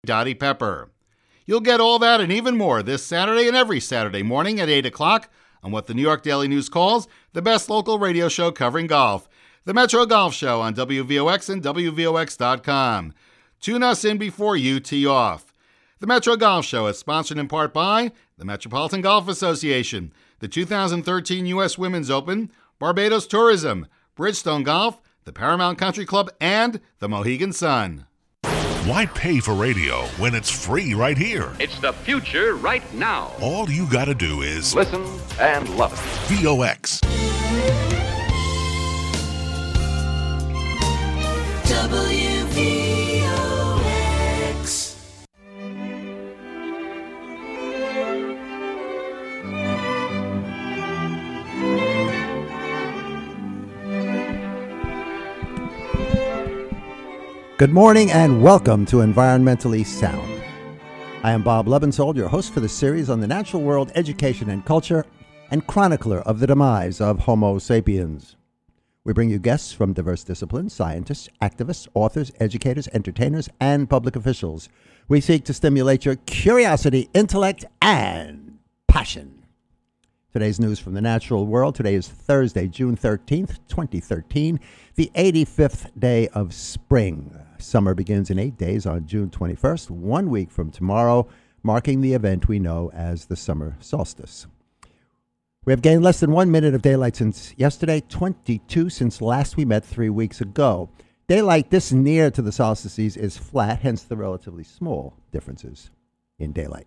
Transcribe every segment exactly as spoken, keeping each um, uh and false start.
Dottie Pepper. You'll get all that and even more this Saturday and every Saturday morning at eight o'clock on what the New York Daily News calls the best local radio show covering golf, the Metro Golf Show on W V O X and W V O X dot com. Tune us in before you tee off. The Metro Golf Show is sponsored in part by the Metropolitan Golf Association, the two thousand thirteen U S Women's Open, Barbados Tourism, Bridgestone Golf, the Paramount Country Club, and the Mohegan Sun. Why pay for radio when it's free right here? It's the future right now. All you gotta do is listen and love it. V O X. W V O X. Good morning and welcome to Environmentally Sound. I am Bob Lebensold, your host for the series on the natural world, education and culture, and chronicler of the demise of Homo sapiens. We bring you guests from diverse disciplines, scientists, activists, authors, educators, entertainers, and public officials. We seek to stimulate your curiosity, intellect, and passion. Today's news from the natural world. Today is Thursday, June thirteenth, twenty thirteen, the eighty-fifth day of spring. Summer begins in eight days on June twenty-first, one week from tomorrow, marking the event we know as the summer solstice. We have gained less than one minute of daylight since yesterday, twenty-two since last we met three weeks ago. Daylight this near to the solstices is flat, hence the relatively small differences in daylight.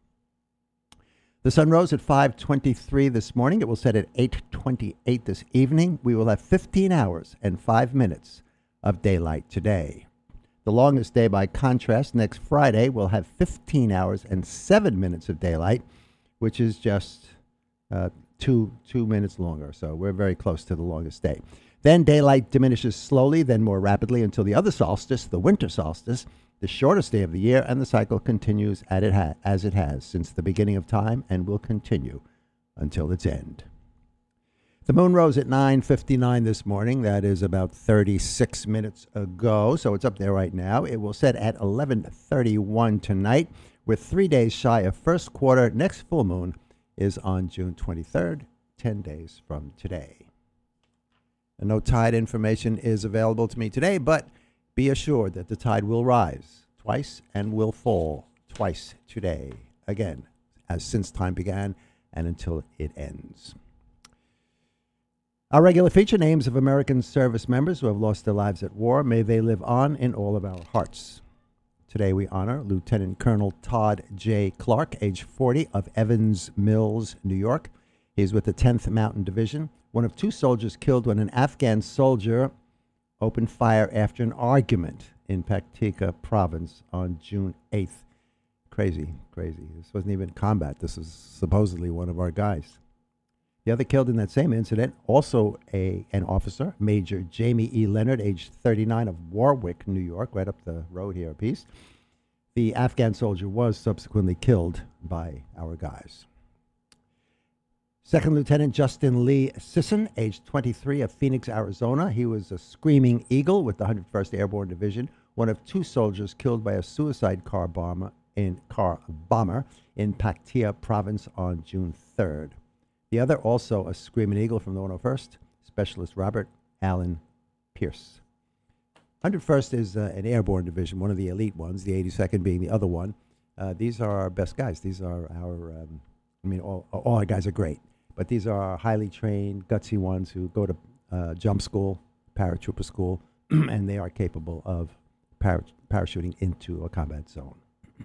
The sun rose at five twenty-three this morning. It will set at eight twenty-eight this evening. We will have fifteen hours and five minutes of daylight today. The longest day, by contrast, next Friday, will have fifteen hours and seven minutes of daylight, which is just uh, two, two minutes longer. So we're very close to the longest day. Then daylight diminishes slowly, then more rapidly until the other solstice, the winter solstice, the shortest day of the year, and the cycle continues at it ha- as it has since the beginning of time and will continue until its end. The moon rose at nine fifty-nine this morning. That is about thirty-six minutes ago, so it's up there right now. It will set at eleven thirty-one tonight. We're three days shy of first quarter. Next full moon is on June twenty-third, ten days from today. And no tide information is available to me today, but be assured that the tide will rise twice and will fall twice today, again, as since time began and until it ends. Our regular feature, names of American service members who have lost their lives at war. May they live on in all of our hearts. Today we honor Lieutenant Colonel Todd J. Clark, age forty, of Evans Mills, New York. He's with the tenth Mountain Division, one of two soldiers killed when an Afghan soldier opened fire after an argument in Paktika province on June eighth. Crazy, crazy. This wasn't even combat. This was supposedly one of our guys. The other killed in that same incident, also a an officer, Major Jamie E. Leonard, age thirty-nine, of Warwick, New York, right up the road here a piece. The Afghan soldier was subsequently killed by our guys. Second Lieutenant Justin Lee Sisson, age twenty-three, of Phoenix, Arizona. He was a Screaming Eagle with the one hundred first Airborne Division, one of two soldiers killed by a suicide car bomber in car bomber in Paktia province on June third. The other, also a Screaming Eagle from the one hundred first, Specialist Robert Allen Pierce. one hundred first is uh, an airborne division, one of the elite ones, the eighty-second being the other one. Uh, these are our best guys. These are our, um, I mean, all, all our guys are great. But these are our highly trained, gutsy ones who go to uh, jump school, paratrooper school, and they are capable of para- parachuting into a combat zone.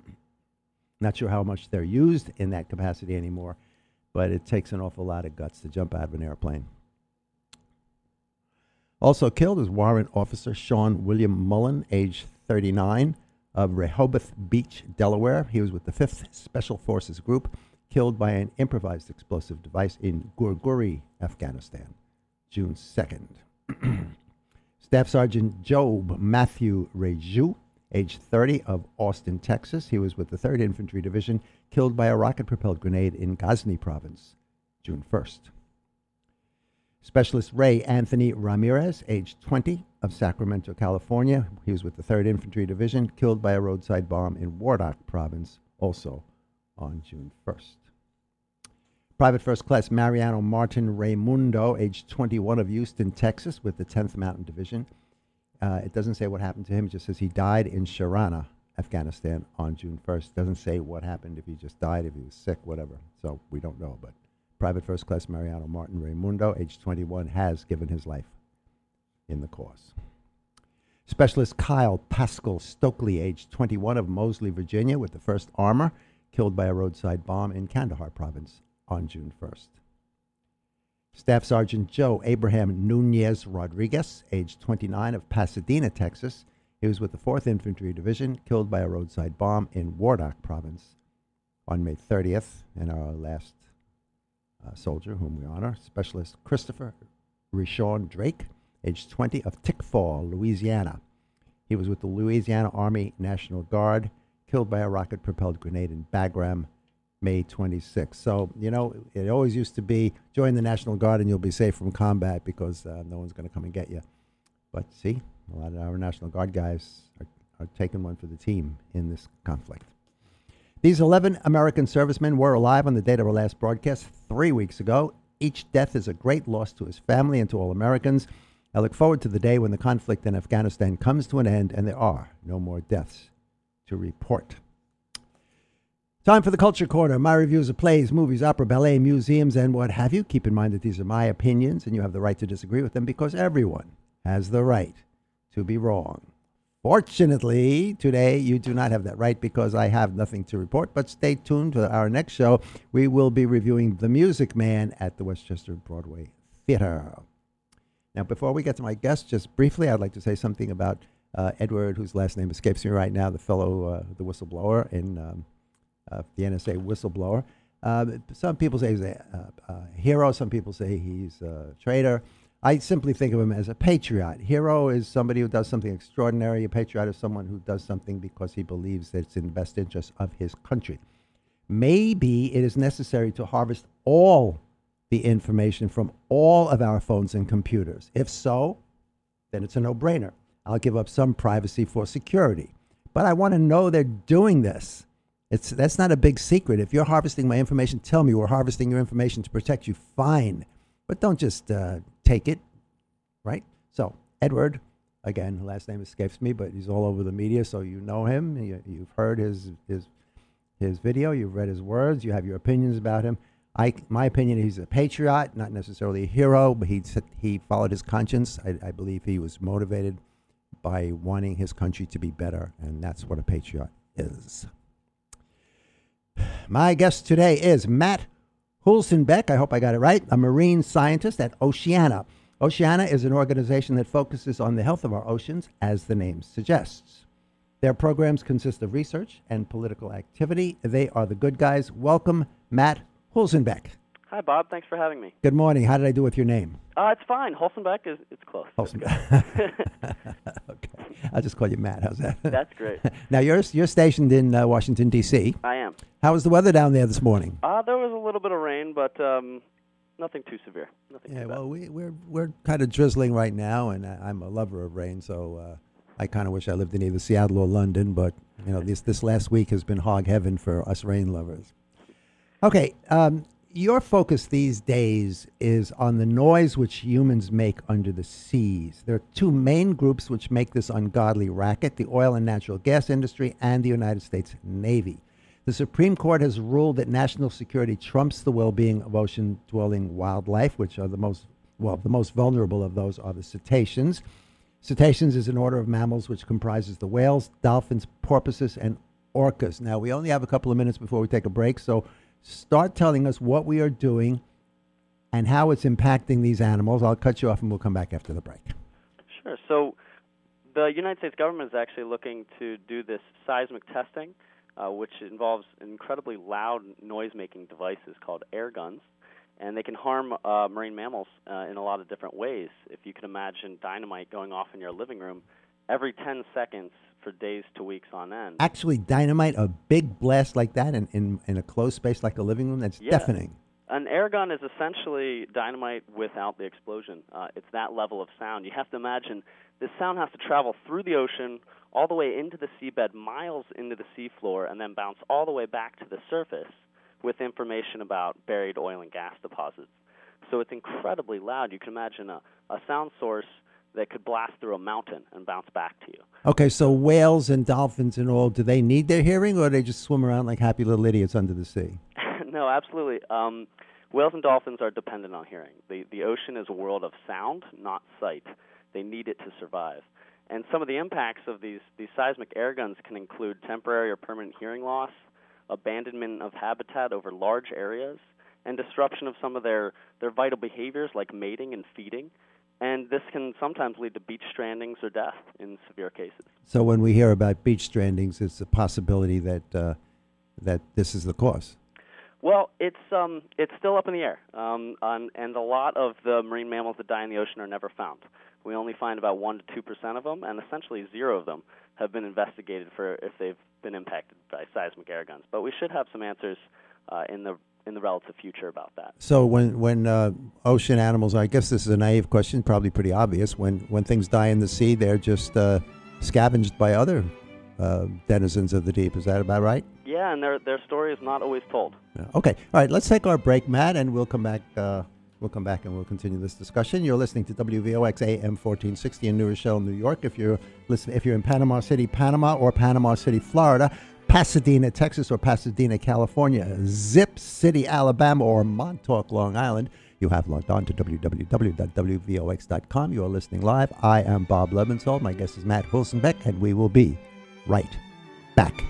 Not sure how much they're used in that capacity anymore, but it takes an awful lot of guts to jump out of an airplane. Also killed is Warrant Officer Sean William Mullen, age thirty-nine, of Rehoboth Beach, Delaware. He was with the fifth Special Forces Group, killed by an improvised explosive device in Gurguri, Afghanistan, June second. Staff Sergeant Job Matthew Reju, age thirty, of Austin, Texas. He was with the third Infantry Division, killed by a rocket-propelled grenade in Ghazni Province, June first. Specialist Ray Anthony Ramirez, age twenty, of Sacramento, California. He was with the third Infantry Division, killed by a roadside bomb in Wardak Province, also on June first. Private First Class Mariano Martin Raimundo, age twenty-one, of Houston, Texas, with the tenth Mountain Division. Uh, it doesn't say what happened to him. It just says he died in Sharana, Afghanistan, on June first. Doesn't say what happened, if he just died, if he was sick, whatever. So we don't know. But Private First Class Mariano Martin Raimundo, age twenty-one, has given his life in the cause. Specialist Kyle Pascal Stokely, age twenty-one, of Moseley, Virginia, with the first Armor, killed by a roadside bomb in Kandahar Province on June first. Staff Sergeant Joe Abraham Nunez Rodriguez, age twenty-nine, of Pasadena, Texas. He was with the fourth Infantry Division, killed by a roadside bomb in Wardak Province on May thirtieth. And our last uh, soldier, whom we honor, Specialist Christopher Rishon Drake, age twenty, of Tickfall, Louisiana. He was with the Louisiana Army National Guard, killed by a rocket-propelled grenade in Bagram, May twenty-sixth. So, you know, it always used to be, join the National Guard and you'll be safe from combat because uh, no one's going to come and get you. But see, a lot of our National Guard guys are, are taking one for the team in this conflict. These eleven American servicemen were alive on the date of our last broadcast three weeks ago. Each death is a great loss to his family and to all Americans. I look forward to the day when the conflict in Afghanistan comes to an end and there are no more deaths to report. Time for the Culture Corner. My reviews of plays, movies, opera, ballet, museums, and what have you. Keep in mind that these are my opinions, and you have the right to disagree with them because everyone has the right to be wrong. Fortunately, today you do not have that right because I have nothing to report, but stay tuned to our next show. We will be reviewing The Music Man at the Westchester Broadway Theater. Now, before we get to my guest, just briefly, I'd like to say something about uh, Edward, whose last name escapes me right now, the fellow, uh, the whistleblower in... Um, Uh, the N S A whistleblower. Uh, some people say he's a, a, a hero. Some people say he's a traitor. I simply think of him as a patriot. Hero is somebody who does something extraordinary. A patriot is someone who does something because he believes that it's in the best interest of his country. Maybe it is necessary to harvest all the information from all of our phones and computers. If so, then it's a no-brainer. I'll give up some privacy for security. But I want to know they're doing this. It's that's not a big secret. If you're harvesting my information, tell me we're harvesting your information to protect you. Fine. But don't just uh, take it, right? So, Edward, again, last name escapes me, but he's all over the media, so you know him. You, you've heard his his his video. You've read his words. You have your opinions about him. I, my opinion, he's a patriot, not necessarily a hero, but he he followed his conscience. I, I believe he was motivated by wanting his country to be better, and that's what a patriot is. My guest today is Matt Hulsenbeck. I hope I got it right. A marine scientist at Oceana. Oceana is an organization that focuses on the health of our oceans, as the name suggests. Their programs consist of research and political activity. They are the good guys. Welcome, Matt Hulsenbeck. Hi, Bob. Thanks for having me. Good morning. How did I do with your name? Uh, it's fine. Hulsenbeck is it's close. Hulsenbeck. Okay. I'll just call you Matt. How's that? That's great. Now, you're you're stationed in uh, Washington, D C I am. How was the weather down there this morning? Uh, there was a little bit of rain, but um, nothing too severe. Nothing Yeah, too bad. well, we, we're we're kind of drizzling right now, and I, I'm a lover of rain, so uh, I kind of wish I lived in either Seattle or London. But you know, this this last week has been hog heaven for us rain lovers. Okay, um, your focus these days is on the noise which humans make under the seas. There are two main groups which make this ungodly racket: the oil and natural gas industry and the United States Navy. The Supreme Court has ruled that national security trumps the well-being of ocean-dwelling wildlife, which are the most, well, the most vulnerable of those are the cetaceans. Cetaceans is an order of mammals which comprises the whales, dolphins, porpoises, and orcas. Now, we only have a couple of minutes before we take a break, so start telling us what we are doing and how it's impacting these animals. I'll cut you off and we'll come back after the break. Sure. So the United States government is actually looking to do this seismic testing, uh, which involves incredibly loud noise-making devices called air guns. And they can harm uh, marine mammals uh, in a lot of different ways. If you can imagine dynamite going off in your living room every ten seconds for days to weeks on end. Actually, dynamite, a big blast like that in, in, in a closed space like a living room, that's yeah. deafening. And air gun is essentially dynamite without the explosion. Uh, it's that level of sound. You have to imagine this sound has to travel through the ocean, all the way into the seabed, miles into the seafloor, and then bounce all the way back to the surface with information about buried oil and gas deposits. So it's incredibly loud. You can imagine a, a sound source that could blast through a mountain and bounce back to you. Okay, so whales and dolphins and all, do they need their hearing, or do they just swim around like happy little idiots under the sea? No, absolutely. Um, whales and dolphins are dependent on hearing. The, the ocean is a world of sound, not sight. They need it to survive. And some of the impacts of these, these seismic air guns can include temporary or permanent hearing loss, abandonment of habitat over large areas, and disruption of some of their, their vital behaviors like mating and feeding. And this can sometimes lead to beach strandings or death in severe cases. So when we hear about beach strandings, it's a possibility that uh, that this is the cause. Well, it's um, it's still up in the air, um, on, and a lot of the marine mammals that die in the ocean are never found. We only find about one to two percent of them, and essentially zero of them have been investigated for if they've been impacted by seismic air guns. But we should have some answers uh, in the in the relative future about that. So when when uh, ocean animals, I guess this is a naive question, probably pretty obvious. When when things die in the sea, they're just uh, scavenged by other uh, denizens of the deep. Is that about right? Yeah, and their their story is not always told. Okay, all right. Let's take our break, Matt, and we'll come back. Uh, we'll come back and we'll continue this discussion. You're listening to W V O X A M fourteen sixty in New Rochelle, New York. If you're listen, if you're in Panama City, Panama, or Panama City, Florida, Pasadena, Texas, or Pasadena, California, Zip City, Alabama, or Montauk, Long Island, you have logged on to w w w dot w v o x dot com. You are listening live. I am Bob Lebensold. My guest is Matt Wilsonbeck, and we will be right back.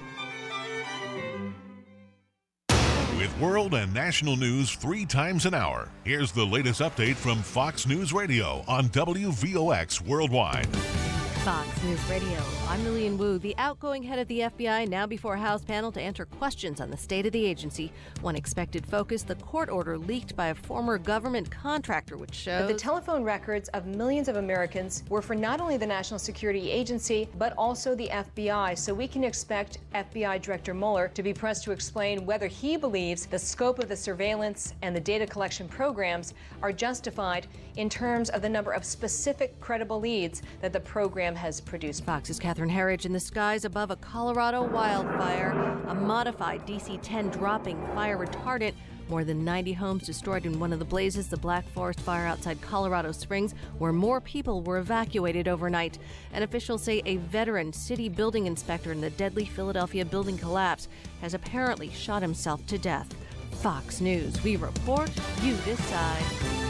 With world and national news three times an hour, here's the latest update from Fox News Radio on W V O X Worldwide. Fox News Radio. I'm Lillian Wu. The outgoing head of the F B I now before a House panel to answer questions on the state of the agency. One expected focus, the court order leaked by a former government contractor, which shows the telephone records of millions of Americans were for not only the National Security Agency, but also the F B I. So we can expect F B I Director Mueller to be pressed to explain whether he believes the scope of the surveillance and the data collection programs are justified in terms of the number of specific credible leads that the program has produced. Fox's Catherine Herridge. In the skies above a Colorado wildfire, a modified D C ten dropping fire retardant. More than ninety homes destroyed in one of the blazes, the Black Forest fire outside Colorado Springs, where more people were evacuated overnight. And officials say a veteran city building inspector in the deadly Philadelphia building collapse has apparently shot himself to death. Fox News. We report, you decide.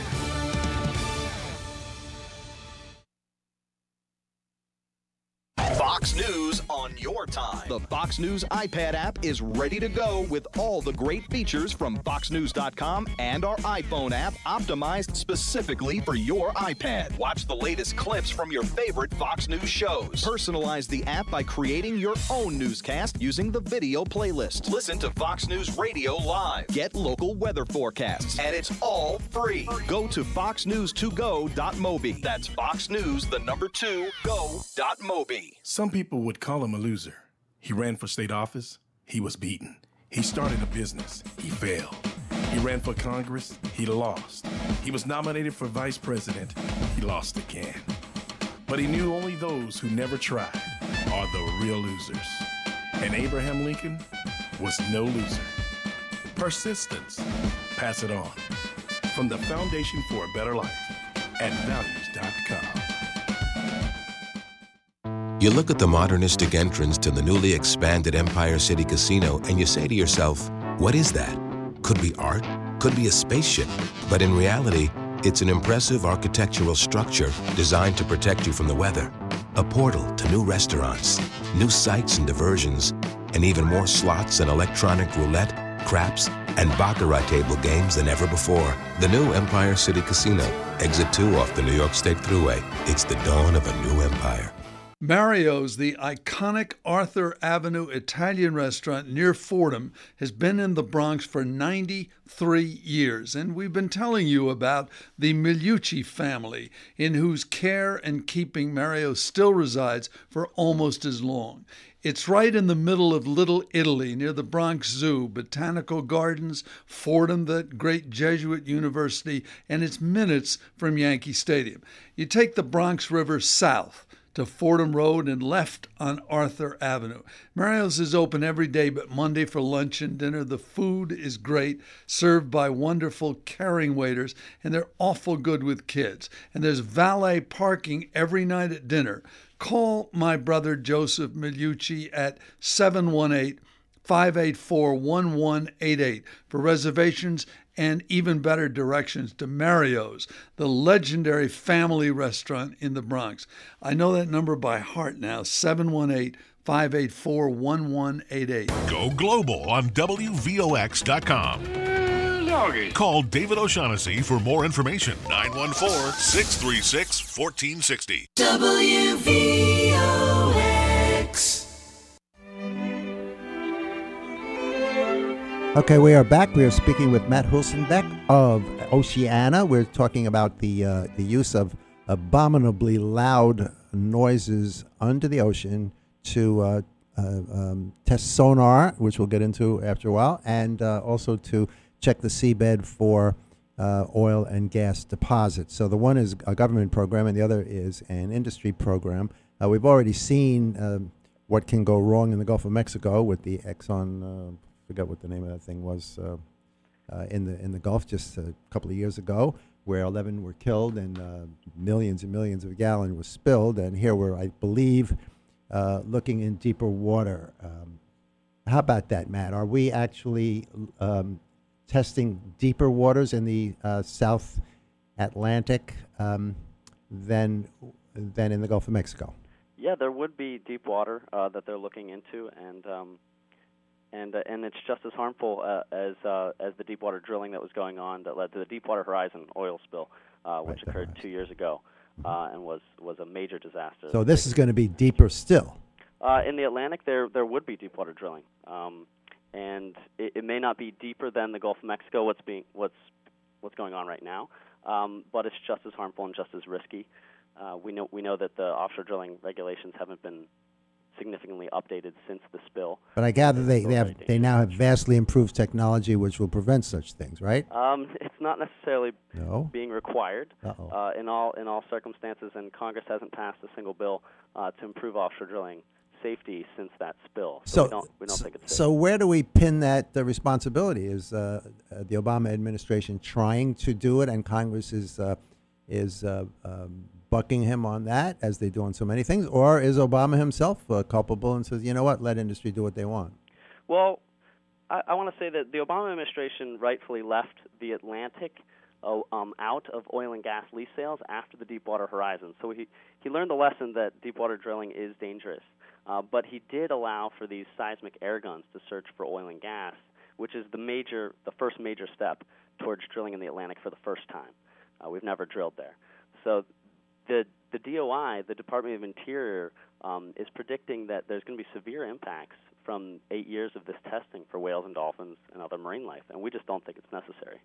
Fox News on your time. The Fox News iPad app is ready to go with all the great features from fox news dot com and our iPhone app optimized specifically for your iPad. Watch the latest clips from your favorite Fox News shows. Personalize the app by creating your own newscast using the video playlist. Listen to Fox News Radio live. Get local weather forecasts. And it's all free. Go to fox news to go dot mobi. That's Fox News, the number two, go dot mobi. Some people would call him a loser. He ran for state office. He was beaten. He started a business. He failed. He ran for Congress. He lost. He was nominated for vice president. He lost again. But he knew only those who never tried are the real losers. And Abraham Lincoln was no loser. Persistence. Pass it on. From the Foundation for a Better Life at values dot com. You look at the modernistic entrance to the newly expanded Empire City Casino and you say to yourself, what is that? Could be art, could be a spaceship, but in reality, it's an impressive architectural structure designed to protect you from the weather. A portal to new restaurants, new sights and diversions, and even more slots and electronic roulette, craps, and baccarat table games than ever before. The new Empire City Casino, exit two off the New York State Thruway. It's the dawn of a new empire. Mario's, the iconic Arthur Avenue Italian restaurant near Fordham, has been in the Bronx for ninety-three years, and we've been telling you about the Migliucci family, in whose care and keeping Mario still resides for almost as long. It's right in the middle of Little Italy, near the Bronx Zoo, Botanical Gardens, Fordham, the great Jesuit university, and it's minutes from Yankee Stadium. You take the Bronx River south to Fordham Road and left on Arthur Avenue. Mario's is open every day but Monday for lunch and dinner. The food is great, served by wonderful, caring waiters, and they're awful good with kids. And there's valet parking every night at dinner. Call my brother Joseph Miliucci at seven one eight, five eight four, one one eight eight for reservations and even better directions to Mario's, the legendary family restaurant in the Bronx. I know that number by heart now, seven one eight, five eight four, one one eight eight. Go global on W V O X dot com. Call David O'Shaughnessy for more information. nine one four, six three six, one four six zero. W V O X. Okay, we are back. We are speaking with Matt Hulsenbeck of Oceana. We're talking about the uh, the use of abominably loud noises under the ocean to uh, uh, um, test sonar, which we'll get into after a while, and uh, also to check the seabed for uh, oil and gas deposits. So the one is a government program, and the other is an industry program. Uh, we've already seen uh, what can go wrong in the Gulf of Mexico with the Exxon. Uh, forgot what the name of that thing was uh, uh, in the in the Gulf just a couple of years ago, where eleven were killed and uh, millions and millions of gallons was spilled. And here we're, I believe, uh, looking in deeper water. Um, how about that, Matt? Are we actually um, testing deeper waters in the uh, South Atlantic um, than than in the Gulf of Mexico? Yeah, there would be deep water uh, that they're looking into, and um, and uh, and it's just as harmful uh, as uh, as the deep water drilling that was going on that led to the Deepwater Horizon oil spill, uh, which right, occurred two years ago, uh, and was was a major disaster. So this is going to be deeper still. Uh, in the Atlantic, there there would be deep water drilling, um, and it, it may not be deeper than the Gulf of Mexico. What's being what's what's going on right now, um, but it's just as harmful and just as risky. Uh, we know we know that the offshore drilling regulations haven't been significantly updated since the spill. But I gather they, they have they now have vastly improved technology which will prevent such things, right? Um, it's not necessarily No? being required Uh-oh. uh, in all in all circumstances, and Congress hasn't passed a single bill uh, to improve offshore drilling safety since that spill. So, So, we don't we don't so, think it's safe. so where do we pin that the responsibility? Is uh, uh, the Obama administration trying to do it, and Congress is uh, is uh, um, bucking him on that, as they do on so many things, or is Obama himself uh, culpable and says, you know what, let industry do what they want? Well, I, I want to say that the Obama administration rightfully left the Atlantic uh, um, out of oil and gas lease sales after the Deepwater Horizon. So he, he learned the lesson that deepwater drilling is dangerous. Uh, but he did allow for these seismic air guns to search for oil and gas, which is the major, the first major step towards drilling in the Atlantic for the first time. Uh, we've never drilled there. So the the D O I, the Department of Interior, um, is predicting that there's going to be severe impacts from eight years of this testing for whales and dolphins and other marine life, and we just don't think it's necessary.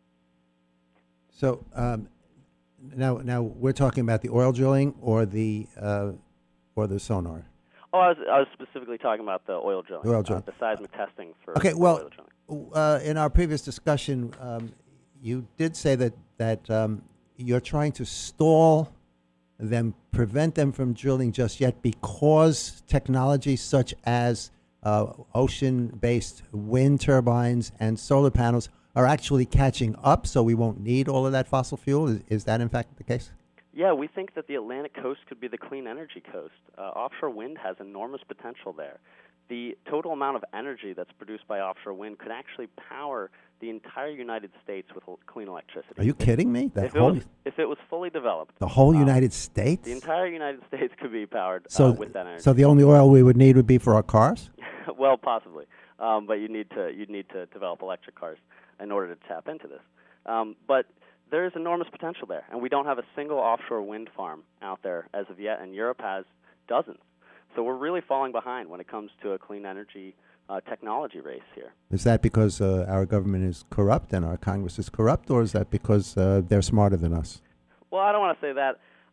So um, now, now we're talking about the oil drilling or the uh, or the sonar. Oh, I was, I was specifically talking about the oil drilling, The oil drilling. Uh, the seismic testing for Okay, for well, oil drilling. uh, in our previous discussion, um, you did say that that um, you're trying to stall them, prevent them from drilling just yet because technology such as uh, ocean-based wind turbines and solar panels are actually catching up, so we won't need all of that fossil fuel. Is, is that in fact the case? Yeah, we think that the Atlantic coast could be the clean energy coast. Uh, offshore wind has enormous potential there. The total amount of energy that's produced by offshore wind could actually power the entire United States with el- clean electricity. Are you kidding me? That If it, whole was, if it was fully developed, the whole um, United States. the entire United States could be powered So, uh, with that energy. so the only oil we would need would be for our cars. Well, possibly, um, but you need to you need to develop electric cars in order to tap into this. Um, but there is enormous potential there, and we don't have a single offshore wind farm out there as of yet, and Europe has dozens. So we're really falling behind when it comes to a clean energy uh, technology race here. Is that because uh, our government is corrupt and our Congress is corrupt, or is that because uh, they're smarter than us? Well, I don't want to say that.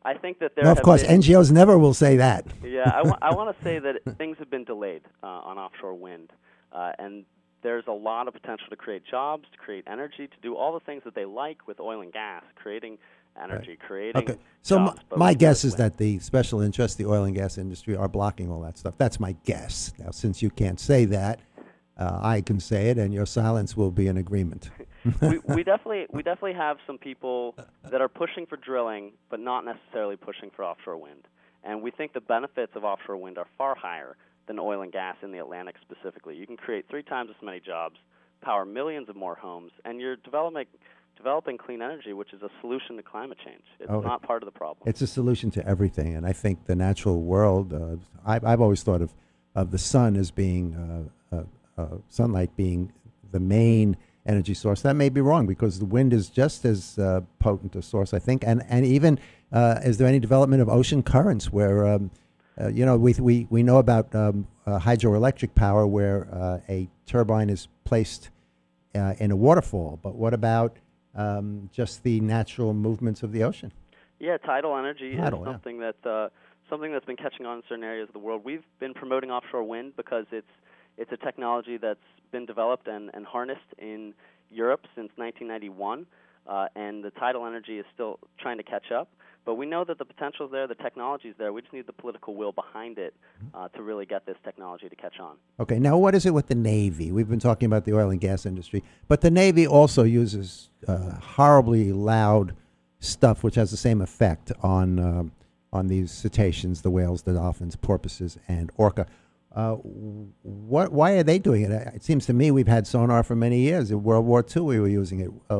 I think that there No, of have course, been, N G Os never will say that. Yeah, I, w- I want to say that things have been delayed uh, on offshore wind, uh, and there's a lot of potential to create jobs, to create energy, to do all the things that they like with oil and gas, creating energy, Right. creating Okay. So jobs. m- both my with guess is wind. that the special interests, the oil and gas industry, are blocking all that stuff. That's my guess. Now, since you can't say that, uh, I can say it, and your silence will be an agreement. we, we definitely we definitely have some people that are pushing for drilling, but not necessarily pushing for offshore wind. And we think the benefits of offshore wind are far higher than oil and gas in the Atlantic specifically. You can create three times as many jobs, power millions of more homes, and you're developing developing clean energy, which is a solution to climate change. It's Oh, not part of the problem. It's a solution to everything, and I think the natural world. Uh, I've, I've always thought of, of the sun as being uh, uh, uh, sunlight being the main energy source. That may be wrong because the wind is just as uh, potent a source, I think. And and even uh, is there any development of ocean currents where um, uh, you know we we we know about um, uh, hydroelectric power where uh, a turbine is placed uh, in a waterfall, but what about um, just the natural movements of the ocean? Yeah, tidal energy Tidal, is yeah. something that uh, something that's been catching on in certain areas of the world. We've been promoting offshore wind because it's it's a technology that's been developed and, and harnessed in Europe since nineteen ninety-one, uh, and the tidal energy is still trying to catch up. But we know that the potential's there, the technology's there. We just need the political will behind it uh, to really get this technology to catch on. Okay, now what is it with the Navy? We've been talking about the oil and gas industry, but the Navy also uses uh, horribly loud stuff, which has the same effect on uh, on these cetaceans, the whales, the dolphins, porpoises, and orca. Uh, what? Why are they doing it? It seems to me we've had sonar for many years. In World War Two, we were using it. Uh,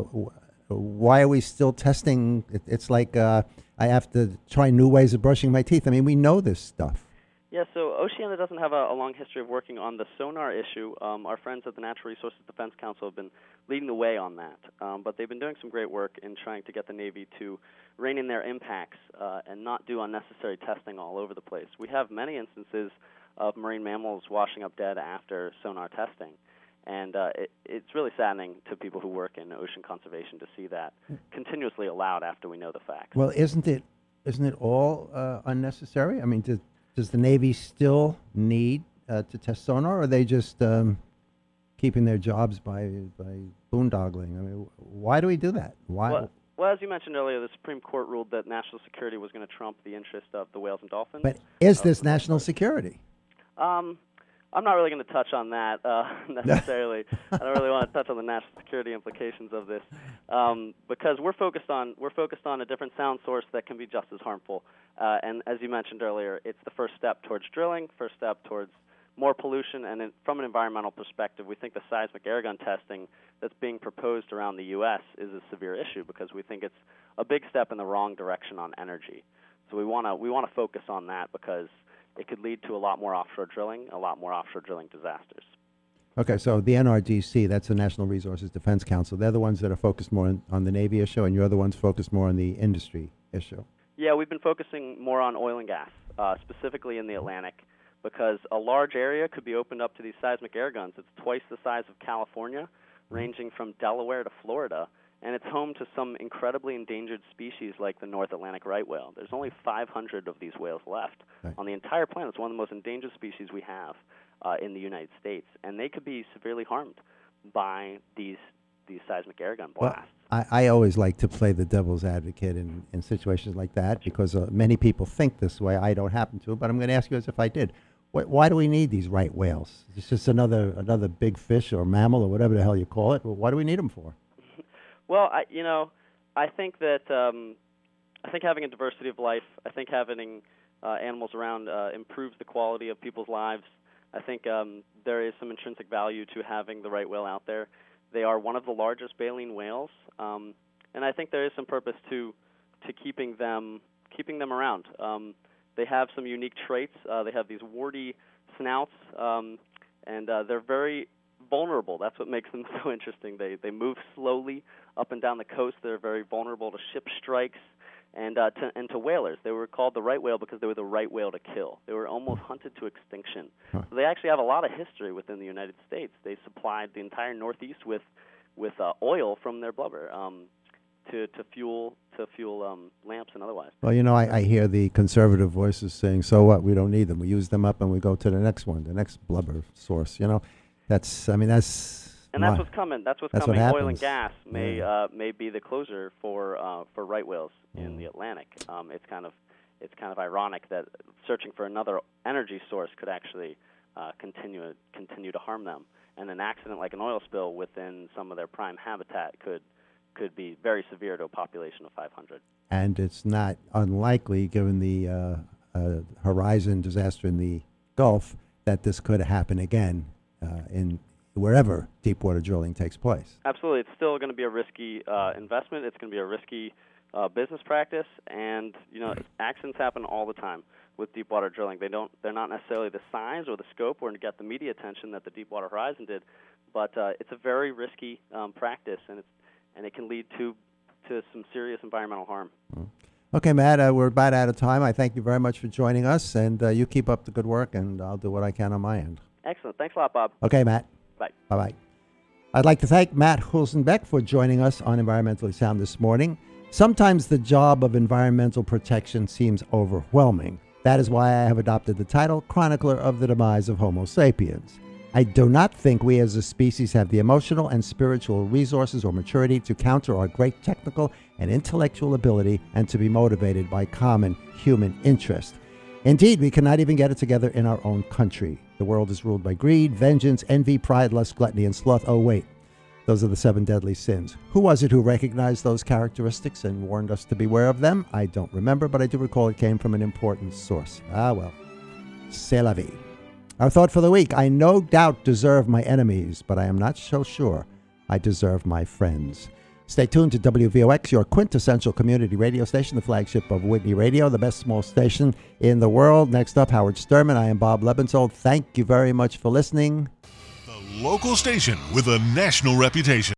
why are we still testing? It, it's like uh, I have to try new ways of brushing my teeth. I mean, we know this stuff. Yeah, so Oceana doesn't have a, a long history of working on the sonar issue. Um, our friends at the Natural Resources Defense Council have been leading the way on that. Um, but they've been doing some great work in trying to get the Navy to rein in their impacts uh, and not do unnecessary testing all over the place. We have many instances of marine mammals washing up dead after sonar testing. And uh, it, it's really saddening to people who work in ocean conservation to see that continuously allowed after we know the facts. Well, isn't it isn't it all uh, unnecessary? I mean, does, does the Navy still need uh, to test sonar, or are they just um, keeping their jobs by by boondoggling? I mean, why do we do that? Why? Well, well, as you mentioned earlier, the Supreme Court ruled that national security was going to trump the interest of the whales and dolphins. But is this national security? Um, I'm not really going to touch on that uh, necessarily. I don't really want to touch on the national security implications of this um, because we're focused on we're focused on a different sound source that can be just as harmful. Uh, and as you mentioned earlier, it's the first step towards drilling, first step towards more pollution. And in, from an environmental perspective, we think the seismic air gun testing that's being proposed around the U S is a severe issue because we think it's a big step in the wrong direction on energy. So we want to we want to focus on that because it could lead to a lot more offshore drilling, a lot more offshore drilling disasters. Okay, so the N R D C, that's the National Resources Defense Council. They're the ones that are focused more on, on the Navy issue, and you're the ones focused more on the industry issue. Yeah, we've been focusing more on oil and gas, uh, specifically in the Atlantic, because a large area could be opened up to these seismic air guns. It's twice the size of California, ranging from Delaware to Florida, and it's home to some incredibly endangered species like the North Atlantic right whale. There's only five hundred of these whales left right. on the entire planet. It's one of the most endangered species we have uh, in the United States, and they could be severely harmed by these these seismic air gun blasts. Well, I, I always like to play the devil's advocate in, in situations like that because uh, many people think this way. I don't happen to, but I'm going to ask you as if I did. Why, why do we need these right whales? It's just another another big fish or mammal or whatever the hell you call it. Well, why do we need them for? Well, I, you know, I think that um, I think having a diversity of life, I think having uh, animals around uh, improves the quality of people's lives. I think um, there is some intrinsic value to having the right whale out there. They are one of the largest baleen whales, um, and I think there is some purpose to to keeping them keeping them around. Um, they have some unique traits. Uh, they have these warty snouts, um, and uh, they're very vulnerable. That's what makes them so interesting. They they move slowly up and down the coast. They're very vulnerable to ship strikes and uh, to, and to whalers. They were called the right whale because they were the right whale to kill. They were almost hunted to extinction. Huh. So they actually have a lot of history within the United States. They supplied the entire Northeast with with uh, oil from their blubber. Um, to, to fuel to fuel um, lamps and otherwise. Well, you know, I, I hear the conservative voices saying, so what, we don't need them. We use them up and we go to the next one, the next blubber source, you know. That's, I mean, that's... And that's what's coming. That's what's that's coming. What Oil and gas may yeah. uh, may be the closer for uh, for right whales in the Atlantic. Um, it's kind of it's kind of ironic that searching for another energy source could actually uh, continue continue to harm them. And an accident like an oil spill within some of their prime habitat could could be very severe to a population of five hundred. And it's not unlikely, given the uh, uh, Horizon disaster in the Gulf, that this could happen again uh, in wherever deepwater drilling takes place. Absolutely. It's still going to be a risky uh, investment. It's going to be a risky uh, business practice. And, you know, accidents happen all the time with deepwater drilling. They don't, they're not necessarily the size or the scope or to get the media attention that the Deepwater Horizon did, but uh, it's a very risky um, practice, and it's and it can lead to to some serious environmental harm. Okay, Matt, uh, we're about out of time. I thank you very much for joining us, and uh, you keep up the good work, and I'll do what I can on my end. Excellent. Thanks a lot, Bob. Okay, Matt. Bye. Bye-bye. I'd like to thank Matt Hulsenbeck for joining us on Environmentally Sound this morning. Sometimes the job of environmental protection seems overwhelming. That is why I have adopted the title Chronicler of the Demise of Homo Sapiens. I do not think we as a species have the emotional and spiritual resources or maturity to counter our great technical and intellectual ability and to be motivated by common human interest. Indeed, we cannot even get it together in our own country. The world is ruled by greed, vengeance, envy, pride, lust, gluttony, and sloth. Oh, wait. Those are the seven deadly sins. Who was it who recognized those characteristics and warned us to beware of them? I don't remember, but I do recall it came from an important source. Ah, well. C'est la vie. Our thought for the week: I no doubt deserve my enemies, but I am not so sure I deserve my friends. Stay tuned to W V O X, your quintessential community radio station, the flagship of Whitney Radio, the best small station in the world. Next up, Howard Sturman. I am Bob Lebensold. Thank you very much for listening. The local station with a national reputation.